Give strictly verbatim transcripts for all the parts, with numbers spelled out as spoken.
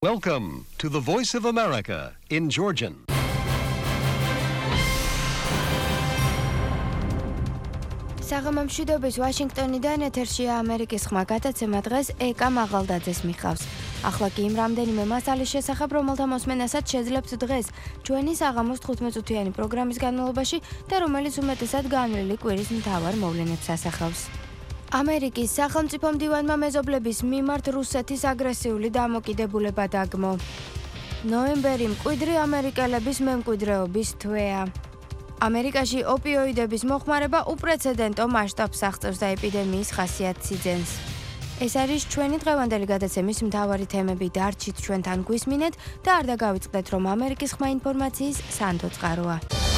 Welcome to the Voice of America in Georgian. საღამომშვიდობის ვაშინგტონიდან ეთერშია ამერიკის ხმა გადაცემა დღეს ეკა მაღალდაძეს მიხავს. ახლა კი იმ რამდენიმე მასალის შესახებ, რომელთა მოსმენასაც შეძლებთ დღეს ჩვენი საღამოს თხუთმეტ-წუთიანი პროგრამის განმავლობაში და რომელიც უმეტესად განვლილი კვირის მთავარ მოვლენებს ასახავს. ამერიკის სახელმწიფო მდივანმა მეზობლების მიმართ რუსეთის აგრესიული დამოკიდებულება დაგმო. ნოემბერი მკვიდრი ამერიკელების მემკვიდრეობის თვეა. ამერიკაში ოპიოიდების მოხმარება უპრეცედენტო მასშტაბს აღწევს და ეპიდემიის ხასიათს. ეს არის ჩვენი დღევანდელი გადაცემის მთავარი თემები. დარჩით ჩვენთან გვისმინეთ და არ დაგავიწყდეთ, რომ ამერიკის ხმა ინფორმაციის სანდო წყაროა.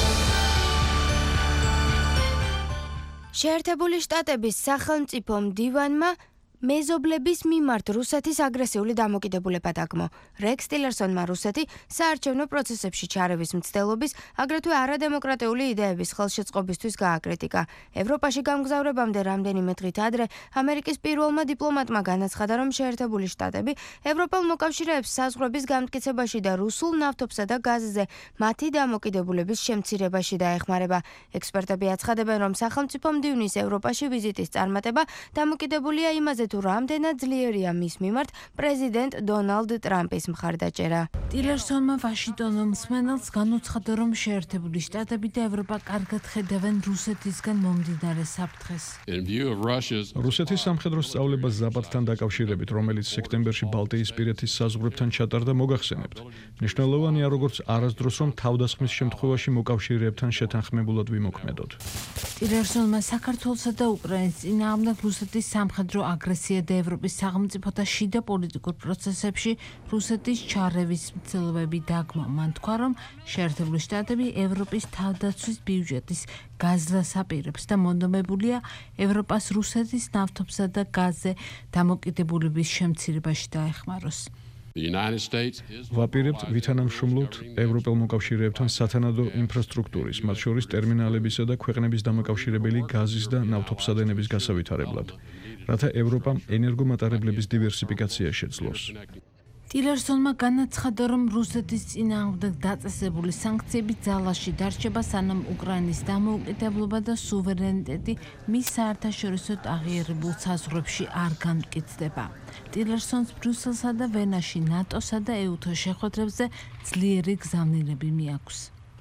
შეერთებული შტატების სახელმწიფო მდივანმა მეზობლების მიმართ რუსეთის აგრესიული დამოკიდებულება დაგმო. რექს ტილერსონმა რუსეთი საარჩევნო პროცესებში ჩარევის მცდელობის, აგრეთვე არადემოკრატიული იდეების ხელშეწყობისთვის გააკრიტიკა. ევროპაში გამგზავრებამდე რამდენიმე დღით ადრე ამერიკის პირველმა დიპლომატმა განაცხადა, რომ შეერთებული შტატები ევროპელ მოკავშირეებს საზღვრების გამტკიცებაში და რუსულ ნავთობსა და გაზზე მათი დამოკიდებულების შემცირებაში დაეხმარება. ექსპერტები აცხადებენ, რომ სახელმწიფო მდივნის ევროპაში ვიზიტის წარმატება დამოკიდებულია იმაზე, თუ რამდენად ძლიერია მის მიმართ პრეზიდენტ დონალდ ტრამპის მხარდაჭერა. ტილერსონმა ვაშინგტონელ მსმენელს განუცხადა, რომ შეერთებული შტატები და ევროპა კარგად ხედავენ რუსეთისგან მომდინარე საფრთხეს. რუსეთის სამხედრო სწავლება ზაპადთან დაკავშირებით, რომელიც სექტემბერში ბალტიისპირეთის საზღვრებთან ჩატარდა, მოგახსენებთ. მნიშვნელოვანია, როგორც არასდროს, რომ თავდასხმის შემთხვევაში მოკავშირეებთან შეთანხმებულად ვიმოქმედოთ. ტილერსონმა საქართველოსა და უკრაინის წინააღმდეგ რუსეთის სამხედრო აგრესია და ევროპის სახელმწიფოთა შიდა პოლიტიკურ პროცესებში რუსეთის ჩარევის მცდელობები დაგმო. მან თქვა, რომ შეერთებული შტატები ევროპის თავდაცვის ბიუჯეტის გაზრდას აპირებს და მონდომებულია ევროპას რუსეთის ნავთობსა და გაზზე დამოკიდებულების შემცირებაში დაეხმაროს. ვაპირებთ ვითანამშრომლოთ ევროპელ მოკავშირეებთან სათანადო ინფრასტრუქტურის, მათ შორის ტერმინალებისა და ქვეყნების დამაკავშირებელი გაზის და ნავთობსადენების გასავითარებლად, რათა ევროპამ ენერგომატარებლების დივერსიფიკაცია შეძლოს. ტილერსონმა განაცხადა, რომ რუსეთის წინააღმდეგ დაწესებული სანქციები ძალაში დარჩება, სანამ უკრაინის დამოუკიდებლობა და სუვერენიტეტი მის საერთაშორისო აღიარებულ საზღვრებში არ გამტკიცდება. ტილერსონს ბრიუსელსა და ვენაში ნატოსა და ეუთო შეხვედრებზე ძლიერი გზავნილები მიაქვს.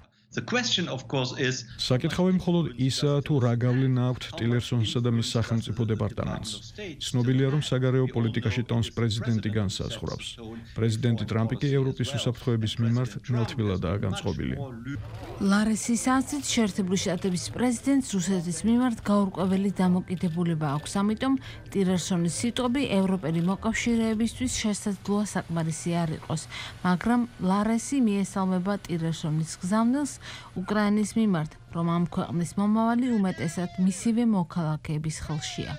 საკითხავი მხოლოდ ისაა, თუ რა გავლენა აქვთ ტილერსონსა და მის სახელმწიფო დეპარტამენტს. ცნობილია, რომ საგარეო პოლიტიკაში ტონს პრეზიდენტი განსაზღვრავს. პრეზიდენტი ტრამპი კი ევროპის უსაფრთხოების მიმართ ნელთბილადაა განწყობილი. ლარესის აზრით, შეერთებული შტატების პრეზიდენტს რუსეთის მიმართ გაურკვეველი დამოკიდებულება აქვს, ამიტომ ტილერსონის სიტყვები ევროპელი მოკავშირეებისთვის შესაძლოა საკმარისი არ იყოს, მაგრამ ლარესი მიესალმება ტილერსონის გზავნილს უკრაინის მიმართ, რომ ამ ქვეყნის მომავალი უმეტესად მისივე მოქალაქეების ხელშია.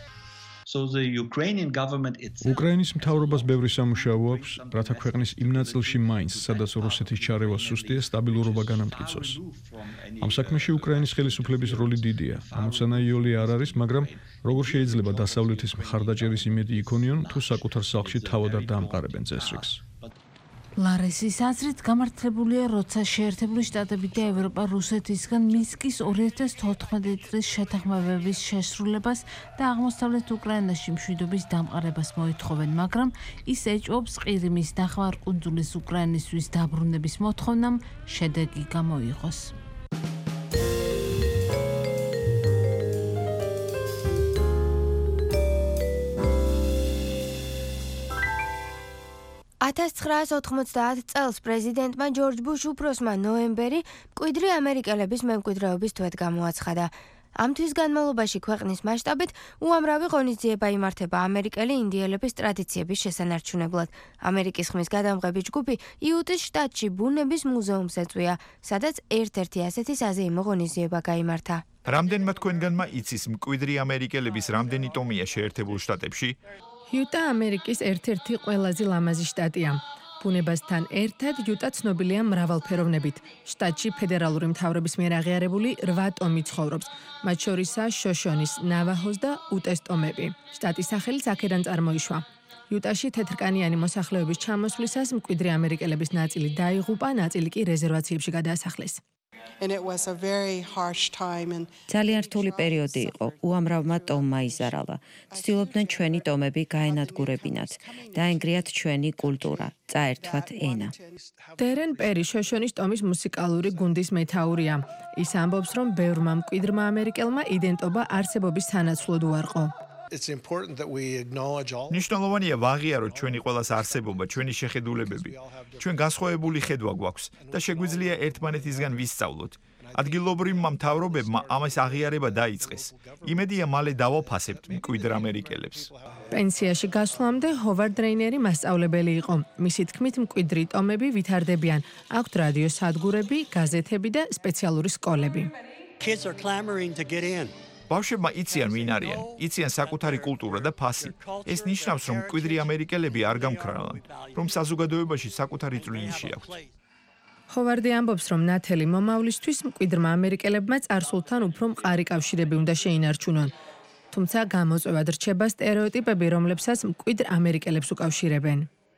უკრაინის მთავრობას ბევრი სამუშაო აქვს, რათა ქვეყნის იმ ნაწილში მაინც, სადაც რუსეთის ჩარევა სუსტია, სტაბილურობა განამტკიცოს. ამ საქმეში უკრაინის ხელისუფლების როლი დიდია. ამოცანა იოლი არ არის, მაგრამ როგორ შეიძლება დასავლეთის მხარდაჭერის იმედი იქონიონ, თუ საკუთარ სახლში თავად არ დაამყარებენ წესრიგს. ლარესის აზრით გამართლებულია, როცა შეერთებული შტატები და ევროპა რუსეთისგან მინსკის ორი ათას თოთხმეტი წლის შეთანხმებების შესრულებას და აღმოსავლეთ უკრაინაში მშვიდობის დამყარებას მოითხოვენ, მაგრამ ის ეჭვობს ყირიმის ნახევარკუნძულის უკრაინისთვის დაბრუნების მოთხოვნამ შედეგი გამოიღოს. ათას ცხრაას ოთხმოცდაათ წელს პრეზიდენტმა ჯორჯ ბუშ უფროსმა ნოემბერი მკვიდრი ამერიკელების მემკვიდრეობის თვედ გამოაცხადა. ამ თვის განმავლობაში ქვეყნის მასშტაბით უამრავი ღონისძიება იმართება ამერიკელი ინდიელების ტრადიციების შესანარჩუნებლად. ამერიკის ხმის გადამღები ჯგუფი იუტის შტატში ბუნების მუზეუმს ეწვია, სადაც ერთ-ერთი ასეთი საზეიმო ღონისძიება გაიმართა. რამდენმა თქვენგანმა იცის მკვიდრი ამერიკელების რამდენი ტომია შეერთებულ შტატებში? იუტა ამერიკის ერთ-ერთი ყველაზე ლამაზი შტატია. ბუნებასთან ერთად იუტა ცნობილია მრავალფეროვნებით. შტატში ფედერალური მთავრობის მიერ აღიარებული რვა ტომი ცხოვრობს, მათ შორისაა შოშონის, ნავაჰოს და უტეს ტომები. შტატის სახელიც აქედან წარმოიშვა. იუტაში თეთრკანიანი მოსახლეობის ჩამოსვლისას მკვიდრი ამერიკელების ნაწილი დაიღუპა, ნაწილი კი რეზერვაციებში გადაასახლეს. ძალიან რთული პერიოდი იყო. უამრავმა ტომმა იზარალა. ცდილობდნენ ჩვენი ტომები გაენადგურებინათ, დაენგრიათ ჩვენი კულტურა, წაერთვათ ენა. დერენ პერი შოშონის ტომის მუსიკალური გუნდის მეთაურია. ის ამბობს, რომ ბევრმა მკვიდრმა ამერიკელმა იდენტობა არსებობის სანაცვლოდ უარყო. ნიშნულოვანია ვაღიაროთ ჩვენი ყველას არსებობა, ჩვენი შეხედულებები. ჩვენ განსხვავებული ხედვა გვაქვს და შეგვიძლია ერთმანეთისგან ვისწავლოთ. ადგილობრივმა მთავრობებმა ამას აღიარება დაიწყეს. იმედია მალე დავაფასებთ მკვიდრ ამერიკელებს. პენსიაში გასვლამდე ჰოვარდ რეინერი მასწავლებელი იყო. მისი თქმით, მკვიდრი ტომები ვითარდებიან. აქვთ რადიო სადგურები, გაზეთები და სპეციალური სკოლები. ბავშვებმა იციან ვინ არიან, იციან საკუთარი კულტურა და ფასი. ეს ნიშნავს, რომ მკვიდრი ამერიკელები არ გამქრალან, რომ საზოგადოებაში საკუთარი წვლილი აქვთ. ჰოვარდი ამბობს, რომ ნათელი მომავლისთვის მკვიდრმა ამერიკელებმა წარსულთან უფრო მყარი კავშირები უნდა შეინარჩუნონ. თუმცა გამოწვევად რჩება სტერეოტიპები, რომლებსაც მკვიდრ ამერიკელებს უკავშირებენ.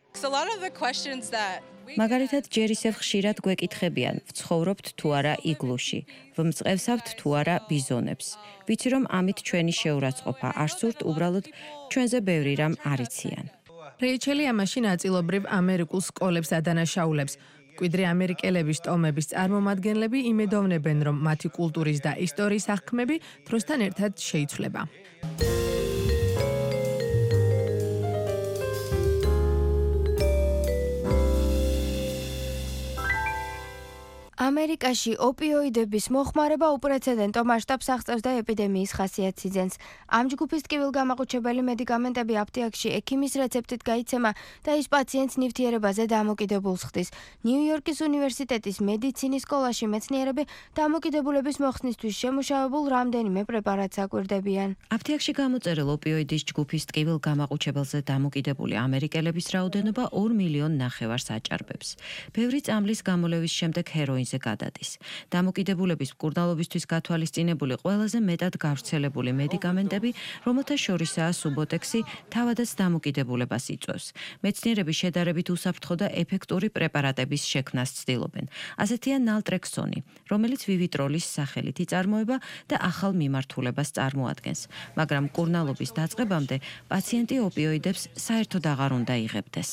მაგალითად, ჯერ ისევ ხშირად გვეკითხებიან, ვცხოვრობთ თუ არა იგლუში, ვმწყევსავთ თუ არა ბიზონებს. ვიცი, რომ ამით ჩვენი შეურაცხყოფა არ სურთ, უბრალოდ ჩვენზე ბევრი რამ არ იციან. რეიჩელი ამაში ნაწილობრივ ამერიკულ სკოლებს ადანაშაულებს. მკვიდრი ამერიკელების ტომების წარმომადგენლები იმედოვნებენ, რომ მათი კულტურის და ისტორიის აღქმები დროსთან ერთად შეიცვლება. ამერიკაში ოპიოიდების მოხმარება უპრეცედენტო მასშტაბს აღწევს და ეპიდემიის ხასიათს. ამ ჯგუფის ტკივილგამაყუჩებელი მედიკამენტები აფთიაქში ექიმის რეცეპტით გაიცემა და ის პაციენტს ნივთიერებაზე დამოკიდებულს ხდის. ნიუ-იორკის უნივერსიტეტის მედიცინის სკოლაში მეცნიერები დამოკიდებულების მოხსნისთვის შემუშავებულ რამდენიმე პრეპარატს აკვირდებიან. აფთიაქში გამოწერილ ოპიოიდის ჯგუფის ტკივილგამაყუჩებელზე დამოკიდებული ამერიკელების რაოდენობა ორ მილიონ ნახევარს აჭარბებს. ბევრი წამლის გამოლევის შემდეგ ჰეროინზე გადადის. დამოკიდებულების მკურნალობისთვის გათვალისწინებული ყველაზე მეტად გავრცელებული მედიკამენტები, რომელთა შორისაა სუბოტექსი, თავადაც დამოკიდებულებას იწვევს. მეცნიერები შედარებით უსაფრთხო და ეფექტური პრეპარატების შექმნას ცდილობენ. ასეთია ნალტრექსონი, რომელიც ვივიტროლის სახელით იწარმოება და ახალ მიმართულებას წარმოადგენს. მაგრამ მკურნალობის დაწყებამდე პაციენტი ოპიოიდებს საერთოდ აღარ უნდა იღებდეს.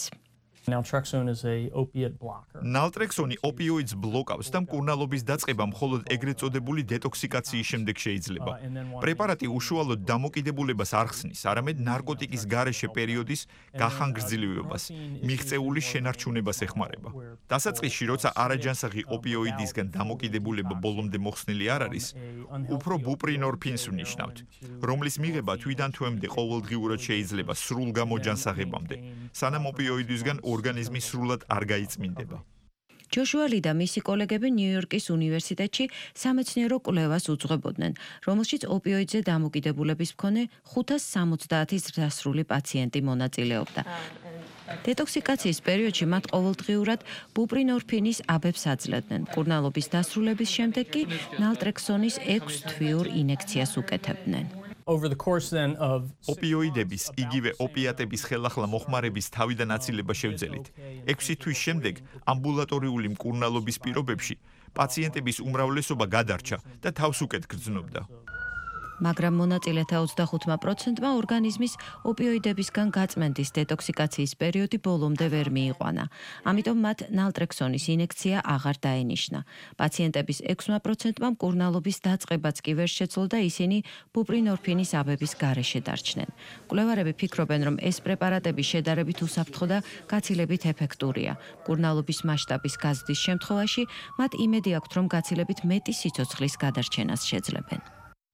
ნალტრექსონი ოპიოიდს ბლოკავს და მკურნალობის დაწყება მხოლოდ ეგრეთ წოდებული დეტოქსიკაციის შემდეგ შეიძლება. პრეპარატი უშუალოდ დამოკიდებულებას არ ხსნის, არამედ ნარკოტიკის გარეშე პერიოდის გახანგრძლივებას, მიღწეული შენარჩუნებას ეხმარება. დასაწყისში, როცა არაჯანსაღი ოპიოიდისგან დამოკიდებულება ბოლომდე მოხსნილი არ არის, უფრო ბუპრინორფინს ვნიშნავთ, რომლის მიღება თვიდან თვემდე ყოველდღიურად შეიძლება სრულ გამოჯანსაღებამდე, სანამ ოპიოიდისგან ორგანიზმი სრულად არ გაიწმინდება. ჯოშუა ლი და მისი კოლეგები ნიუ-იორკის უნივერსიტეტში სამეცნიერო კვლევას უძღვებოდნენ, რომელშიც ოპიოიდზე დამოკიდებულების მქონე ხუთას სამოცდაათი ზრდასრული პაციენტი მონაწილეობდა. დეტოქსიკაციის პერიოდში მათ ყოველდღიურად ბუპრინორფინის აბებს აძლევდნენ. მკურნალობის დასრულების შემდეგ კი ნალტრექსონის ექვს თვიურ ინექციას უკეთებდნენ. ოპიოიდების, იგივე ოპიატების ხელახლა მოხმარების თავიდან აცილება შევძელით. ექვსი თვის შემდეგ ამბულატორიული მკურნალობის პირობებში პაციენტების უმრავლესობა გადარჩა და თავს უკეთ გრძნობდა. მაგრამ მონაწილეთა ოცდახუთ პროცენტმა ორგანიზმის ოპიოიდებისგან გაწმენდის დეტოქსიკაციის პერიოდი ბოლომდე ვერ მიიყვანა. ამიტომ მათ ნალტრექსონის ინექცია აღარ დაენიშნა. პაციენტების ექვსი პროცენტმა მკურნალობის დაწყებაც კი ვერ შეძლო და ისინი ბუპრინორფინის აბების გარეშე დარჩნენ. მკვლევარები ფიქრობენ, რომ ეს პრეპარატები შედარებით უსაფრთხო და გაცილებით ეფექტურია. მკურნალობის მასშტაბის გაზრდის შემთხვევაში მათ იმედი აქვთ, რომ გაცილებით მეტი სიცოცხლის გადარჩენას შეძლებენ.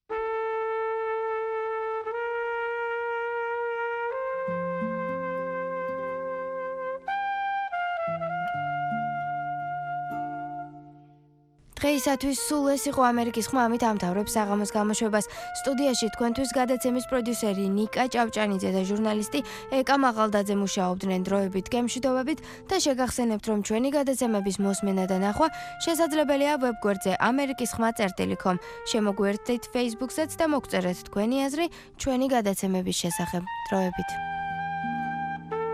დღეისათვის სულ ეს იყო ამერიკის ხმა, ამით ამთავრებს საღამოს გამოშვებას. სტუდიაში თქვენთვის გადაცემის პროდიუსერი ნიკა ჭავჭანიძე და ჟურნალისტი ეკა მაღალდაძე მუშაობდნენ დროებით გემშვიდობებით და შეგახსენებთ, რომ ჩვენი გადაცემების მოსმენა და ნახვა შესაძლებელია ვებგვერდზე ამერიკის ხმა წერტილი კომ. შემოგვიერთდით Facebook-საც და მოგწერეთ თქვენი აზრი ჩვენი გადაცემების შესახებ. დროებით.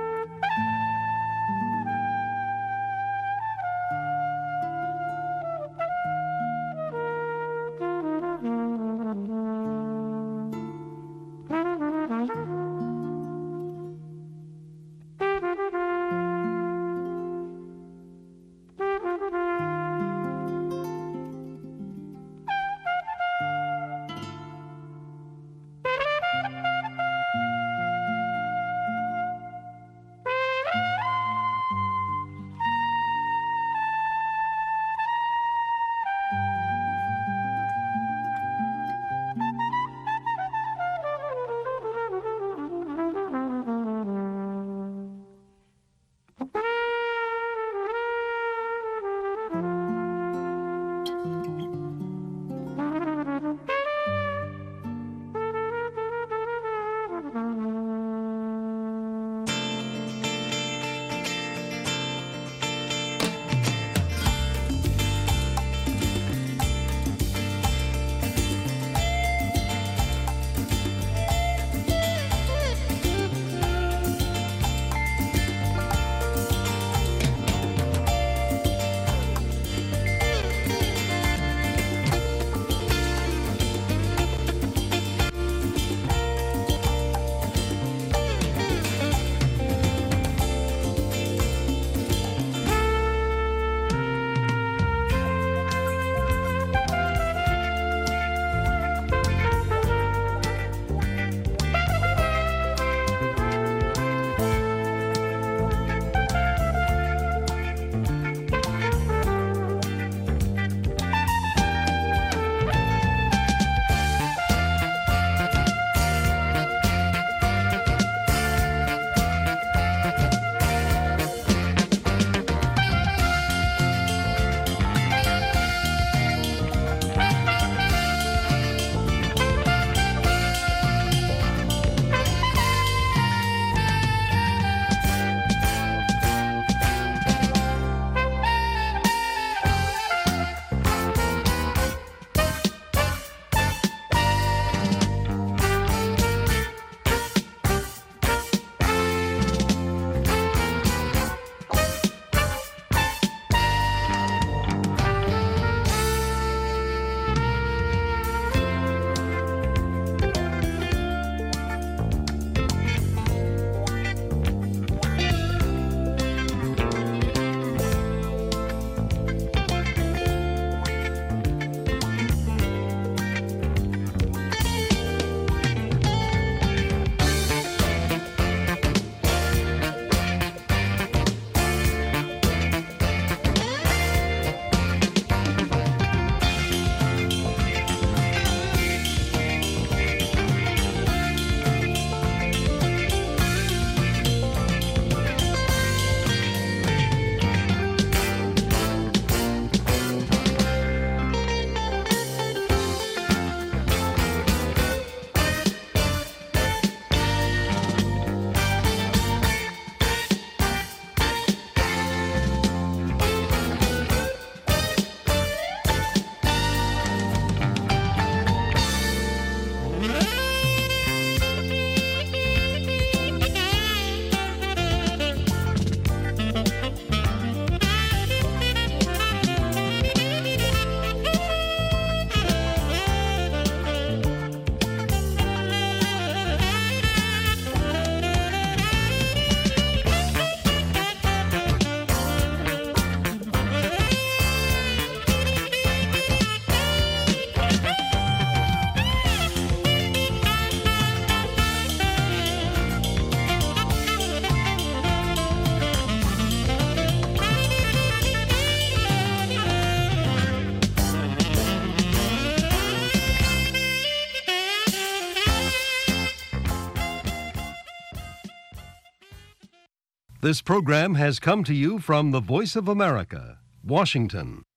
This program has come to you from the Voice of America, Washington.